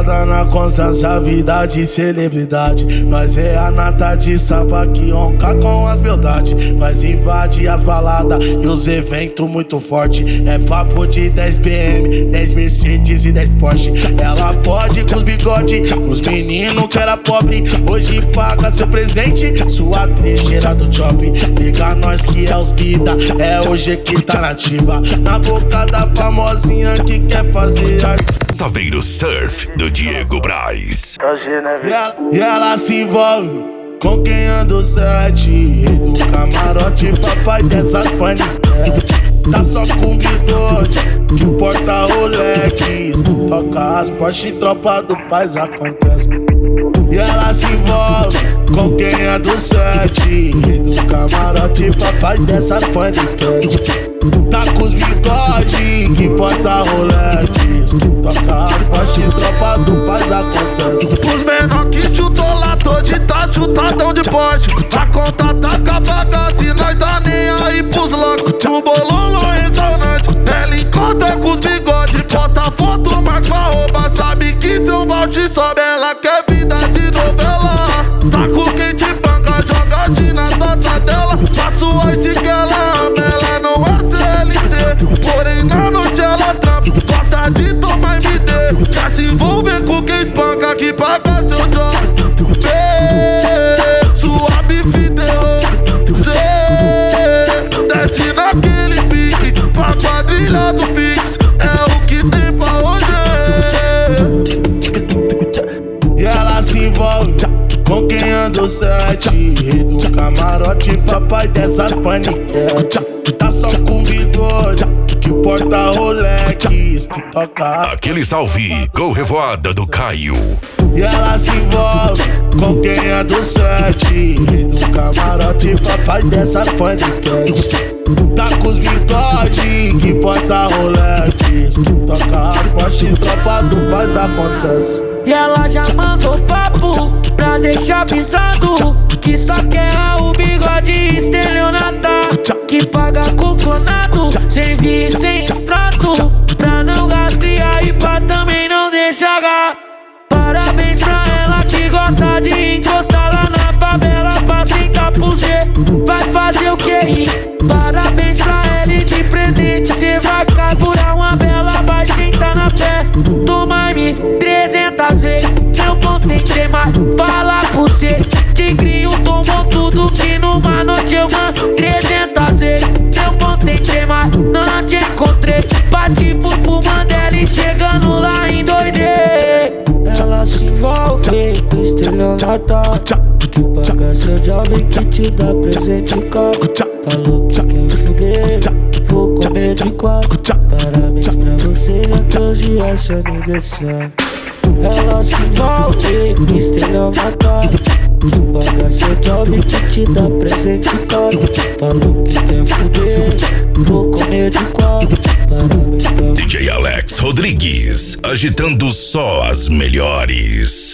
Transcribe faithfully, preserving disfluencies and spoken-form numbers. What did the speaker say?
Guardada na constância, vida de celebridade. Nós é a nata de samba que ronca com as beldades. Nós invade as baladas e os eventos muito forte. É papo de dez B M, dez Mercedes e dez Porsche. Ela pode com os bigode, os meninos que era pobre. Hoje paga seu presente, sua trincheira do shopping. Liga nós que é os vida, é hoje que tá nativa. Na boca da famosinha que quer fazer arte. Saveiro Surf, do Diego Braz. E ela, e ela se envolve com quem anda o sete. Do camarote, papai dessas paniquetes. Tá só com bigode, que importa Rolex. Toca as Porsche, tropa do paz acontece. E ela se envolve com quem é do sete. Do camarote, papai dessas paniquetes. Tá com os bigode, que importa Rolex. Toca as Porsche, tropa do paz acontece. Os menor que chutou lá, tô de tá chutadão de Porsche. A conta tá com a bagaça e nós tá nem aí pros loucos. No bolão no restaurante, ela encontra com os bigode. Posta foto, marca arroba, sabe que seu Valdir sobe. Ela quer vida de novela, tá com quem te banca, joga na taça dela. Faço ice que ela ama, ela não é C L T. Porém na noite ela trampa, gosta de tomar M D. Já se envolver com quem espanca, que paga seu job. Ei, sua bife derrou, desce naquele pique, pra quadrilha do Pix. É o que tem pra hoje. E ela se envolve com quem anda o sete. Do camarote, papai dessas paniquetes. Tá só com bigode, que importa Rolex. Que toca Aquele salve com revoada do Caio. E ela se envolve com quem é do sete. Do camarote, papai dessas paniquetes. Tá com os bigode, que importa Rolex. Que toca as Porsche, tropa do paz acontece. E ela já mandou papo pra deixar avisado que só quer o bigode estelionato, que paga com clonado, sem via e sem extrato. Pra não gastar e pra também não deixar gasto. Parabéns pra ela que gosta de encostar lá na favela pra sentar pro G. Vai fazer o que? Parabéns pra ela e de presente cê vai carburar uma vela, vai sentar na festa. Toma-me trezentas vezes, eu contentei mais. Fala pro cê, tigrinho tomou tudo que numa noite eu mando. Trezentas vezes, eu contentei mais. Não te encontrei, bati fui pro Mandela e chegando lá em doidei. Ela se envolve com estelionato, que paga seu jovem que te dá presente caro. Falou que quer fuder, vou comer de quatro. Parabéns pra você, já que hoje é seu aniversário. Ela se envolve com estelionato, que paga seu jovem que te dá presente caro. Falou que quer fuder, vou comer de quatro. Parabéns pra D J Alex Rodrigues, agitando só as melhores.